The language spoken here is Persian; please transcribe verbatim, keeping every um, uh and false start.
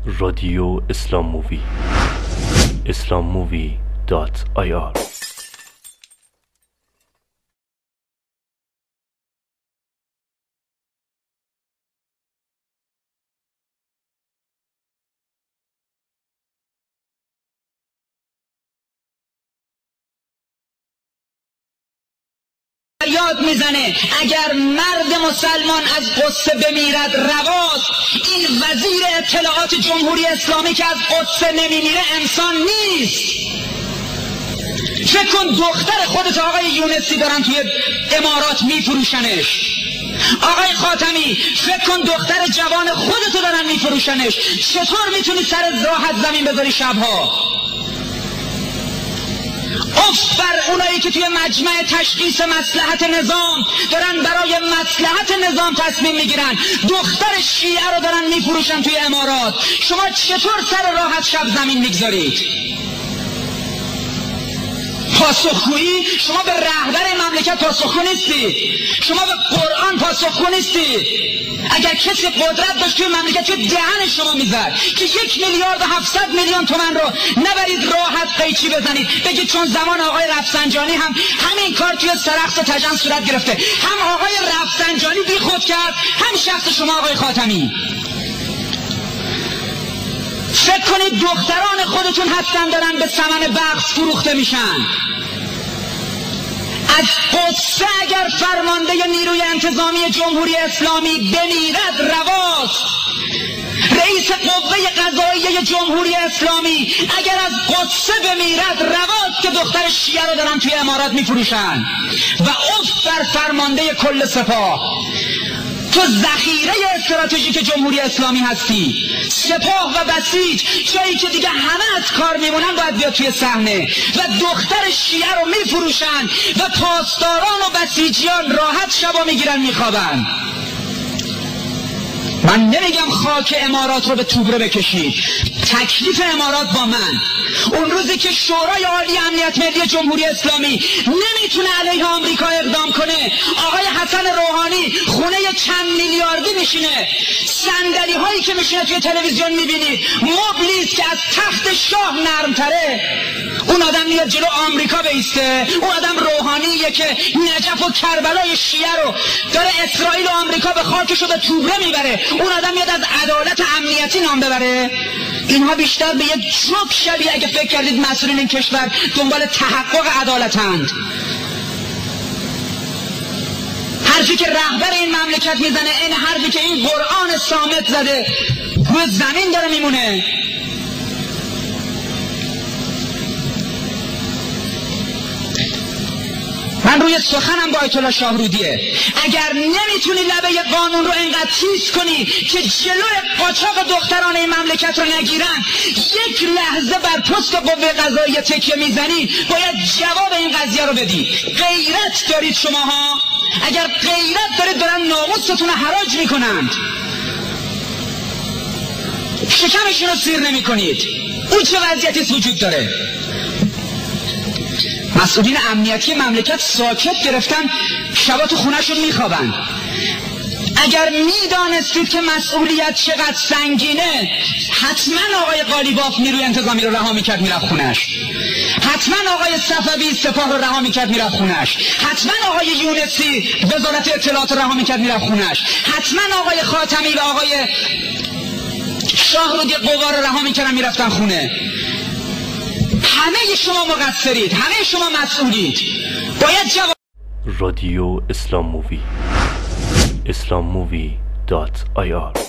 رادیو اسلام مووی اسلام مووی دات آی آر. یاد میزنه اگر مرد مسلمان از قدس بمیرد رواست، این وزیر اطلاعات جمهوری اسلامی که از قدس نمیمیره انسان نیست. فکر کن دختر خودت آقای یونسی دارن توی امارات میفروشنش. آقای خاتمی فکر کن دختر جوان خودتو دارن میفروشنش. چطور میتونی سر راحت زمین بذاری شبها؟ اف بر اونایی که توی مجمع تشخیص مصلحت نظام دارن برای مصلحت نظام تصمیم میگیرن، دختر شیعه رو دارن میفروشن توی امارات. شما چطور سر راحت شب زمین میگذارید؟ پاسخگویی؟ شما به رهبر مملکت پاسخگو نیستید، شما به قرآن پاسخگو نیستید. اگر کسی قدرت داشت توی مملکت توی دهن شما میزد که یک میلیارد و هفتصد میلیون تومن رو نبرید راحت قیچی بزنید، بگید چون زمان آقای رفسنجانی هم همین کار توی سرخس و تجن صورت گرفته، هم آقای رفسنجانی بی خود کرد، هم شخص شما آقای خاتمی. فکر کنید دختران خودتون هستن دارن به ثمن بخش فروخته میشن. از قدس اگر فرمانده نیروی انتظامی جمهوری اسلامی بمیرد رواست. رئیس قوه قضاییه جمهوری اسلامی اگر از قدس بمیرد رواست که دختر شیعه رو دارن توی امارات میفروشن. و اف بر فرمانده کل سپاه. تو ذخیره استراتژیک جمهوری اسلامی هستی. سپاه و بسیج جایی که دیگه همه از کار میمونن باید بیاد توی صحنه و دختر شیعه رو میفروشن و پاسداران و بسیجیان راحت شبا میگیرن میخوابن. من نمیگم خاک امارات رو به توبره بکشید، تکلیف امارات با من. اون روزی که شورای عالی امنیت ملی جمهوری اسلامی نمیتونه علیه آمریکا اقدام کنه، آقای حسن روحانی خونه چند میلیاردی میشینه، صندلی هایی که میشینه توی تلویزیون میبینید مبلیست که از تخت شاه نرمتره. اون آدم میاد جلو آمریکا بیسته. اون آدم روحانیه که نجف و کربلای شیعه رو داره اسرائیل و آمریکا به خاکش رو به توبره میبره. اون آدم میاد از عدالت امنیتی نام ببره. اینها بیشتر به یک جوک شبیه اگه فکر کردید مسئولین این کشور دنبال تحقق عدالتند. حرفی که رهبر این مملکت میزنه این حرفی که این قرآن صامت زده روی زمین داره میمونه. من روی سخنم با آیت الله شاهرودیه. اگر نمیتونی لبه قانون رو اینقدر تیز کنی که جلوی قاچاق دختران این مملکت رو نگیرن، یک لحظه بر پست قوه قضاییه تکیه میزنی، باید جواب این قضیه رو بدی. غیرت دارید شماها؟ اگر غیرت دارید دارن ناموستون رو حراج میکنند، شکمشون رو سیر نمی کنید. اون چه وضعیتی وجود داره؟ مسئولین امنیتی مملکت ساکت گرفتن، شبا تو خونه‌شون میخوابن. اگر میدانستید که مسئولیت چقدر سنگینه، حتما آقای قالیباف نیروی انتظامی رو رها میکرد میرفت خونش، حتما آقای صفوی سپاه رو رها میکرد میرفت خونش، حتما آقای یونسی وزارت اطلاعات رو رها میکرد میرفت خونش، حتما آقای خاتمی و آقای شاهرودی قوا رو رها میکردن میرفتن خونه. همه شما مقصرید، همه شما مسئولید. باید جواب. رادیو اسلام مووی اسلام مووی دات آی آر.